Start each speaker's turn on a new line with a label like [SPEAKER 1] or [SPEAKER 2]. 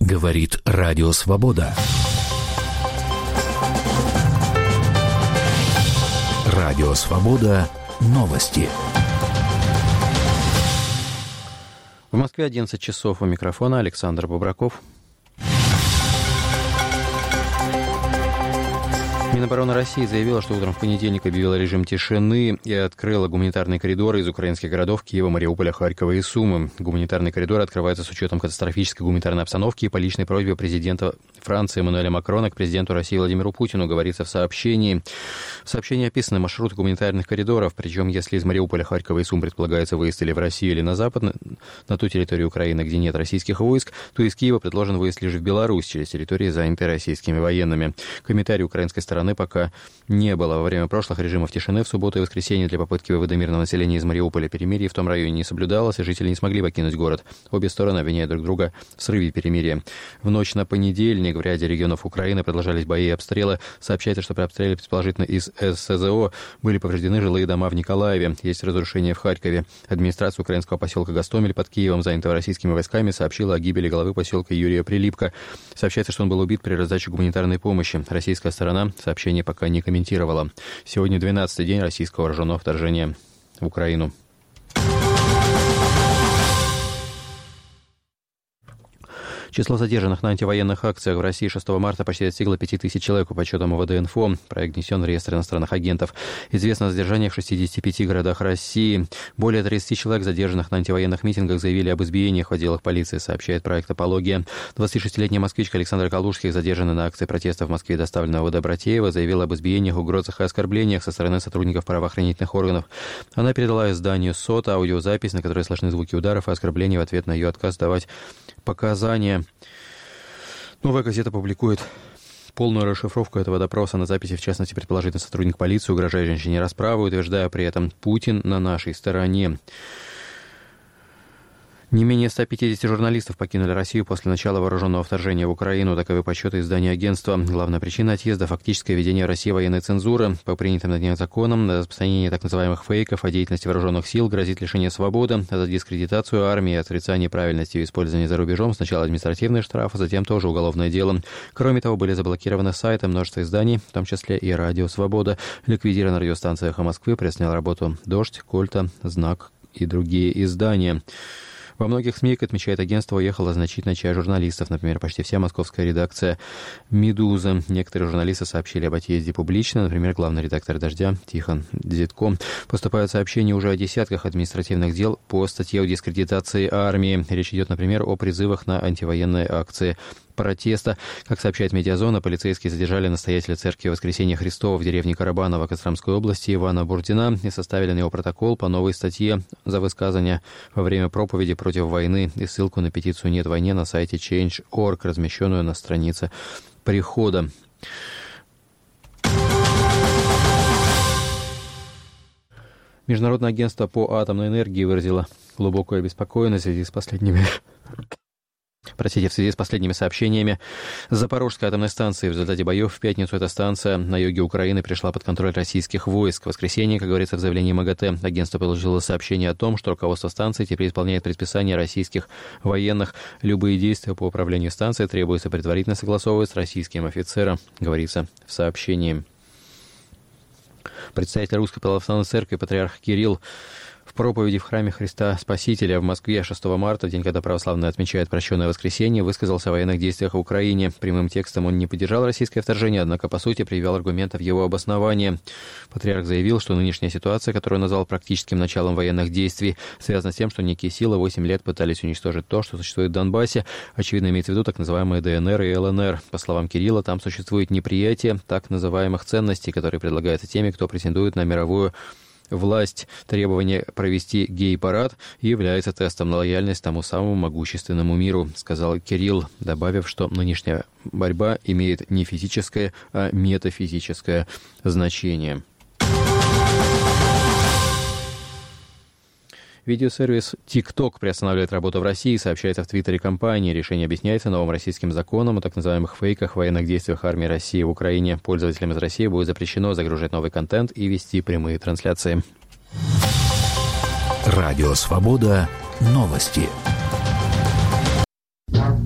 [SPEAKER 1] Говорит Радио Свобода. Радио Свобода. Новости.
[SPEAKER 2] В Москве 11 часов. У микрофона Александр Бобраков. Минобороны России заявила, что утром в понедельник объявила режим тишины и открыла гуманитарные коридоры из украинских городов Киева, Мариуполя, Харькова и Сумы. Гуманитарные коридоры открываются с учетом катастрофической гуманитарной обстановки и по личной просьбе президента Франции Эммануэля Макрона к президенту России Владимиру Путину, говорится в сообщении. В сообщении описаны маршруты гуманитарных коридоров, причем если из Мариуполя, Харькова и Сум предполагается выезд или в Россию, или на Запад, на ту территорию Украины, где нет российских войск, то из Киева предложен выезд лишь в Беларусь через территории, занятые российскими военными. Комментарий украинской стороны пока не было. Во время прошлых режимов тишины в субботу и воскресенье для попытки вывода мирного населения из Мариуполя перемирие в том районе не соблюдалось, и жители не смогли покинуть город. Обе стороны обвиняют друг друга в срыве перемирия. В ночь на понедельник в ряде регионов Украины продолжались бои и обстрелы. Сообщается, что при обстреле, предположительно из СЗО, были повреждены жилые дома в Николаеве. Есть разрушения в Харькове. Администрация украинского поселка Гостомель под Киевом, занятого российскими войсками, сообщила о гибели главы поселка Юрия Прилипка. Сообщается, что он был убит при раздаче гуманитарной помощи. Российская сторона сообщение пока не комментировала. Сегодня 12-й день российского вооруженного вторжения в Украину. Число задержанных на антивоенных акциях в России 6 марта почти достигло 5000 человек по подсчетам МВД-Инфо. Проект внесен в реестр иностранных агентов. Известно о задержаниях в 65 городах России. Более 30 человек, задержанных на антивоенных митингах, заявили об избиениях в отделах полиции, сообщает проект «Апология». 26-летняя москвичка Александра Калужских, задержанная на акции протеста в Москве, доставленная в ОВД Братеева, заявила об избиениях, угрозах и оскорблениях со стороны сотрудников правоохранительных органов. Она передала изданию СОТ аудиозапись, на которой слышны звуки ударов и оскорблений в ответ на ее отказ давать показания. Новая газета публикует полную расшифровку этого допроса. На записи, в частности, предположительно сотрудник полиции, угрожая женщине расправой, утверждая при этом: «Путин на нашей стороне». Не менее 150 журналистов покинули Россию после начала вооруженного вторжения в Украину. Таковы подсчеты издания агентства. Главная причина отъезда – фактическое введение в России военной цензуры. По принятым на днях законам, на распространение так называемых фейков о деятельности вооруженных сил грозит лишение свободы, а за дискредитацию армии и отрицание правильности ее использования за рубежом сначала административный штраф, а затем тоже уголовное дело. Кроме того, были заблокированы сайты множества изданий, в том числе и «Радио Свобода». Ликвидирована радиостанция «Эхо Москвы», приостановила работу «Дождь», «Кольта», «Знак» и другие издания. Во многих СМИ, как отмечает агентство, уехала значительная часть журналистов. Например, почти вся московская редакция «Медузы». Некоторые журналисты сообщили об отъезде публично. Например, главный редактор «Дождя» Тихон Дзитко. Поступают сообщения уже о десятках административных дел по статье о дискредитации армии. Речь идет, например, о призывах на антивоенные акции протеста. Как сообщает «Медиазона», полицейские задержали настоятеля церкви Воскресения Христова в деревне Карабаново Костромской области Ивана Бурдина и составили на его протокол по новой статье за высказывание во время проповеди против войны и ссылку на петицию «Нет войне» на сайте Change.org, размещенную на странице прихода. Международное агентство по атомной энергии выразило глубокую обеспокоенность в связи с последними сообщениями Запорожской атомной станции. В результате боев в пятницу эта станция на юге Украины пришла под контроль российских войск. В воскресенье, как говорится в заявлении МАГАТЭ, агентство получило сообщение о том, что руководство станции теперь исполняет предписания российских военных. Любые действия по управлению станцией требуется предварительно согласовывать с российским офицером, говорится в сообщении. Представитель Русской Православной Церкви патриарх Кирилл в проповеди в храме Христа Спасителя в Москве 6 марта, в день, когда православные отмечают прощенное воскресенье, высказался о военных действиях в Украине. Прямым текстом он не поддержал российское вторжение, однако, по сути, привел аргументы в его обоснование. Патриарх заявил, что нынешняя ситуация, которую он назвал практическим началом военных действий, связана с тем, что некие силы 8 лет пытались уничтожить то, что существует в Донбассе. Очевидно, имеется в виду так называемые ДНР и ЛНР. По словам Кирилла, там существует неприятие так называемых ценностей, которые предлагаются теми, кто претендует на мировую власть. Требование провести гей-парад является тестом на лояльность тому самому могущественному миру, сказал Кирилл, добавив, что нынешняя борьба имеет не физическое, а метафизическое значение. Видеосервис TikTok приостанавливает работу в России, сообщается в Твиттере компании. Решение объясняется новым российским законом о так называемых фейках, военных действиях армии России в Украине. Пользователям из России будет запрещено загружать новый контент и вести прямые трансляции.
[SPEAKER 1] Радио Свобода. Новости.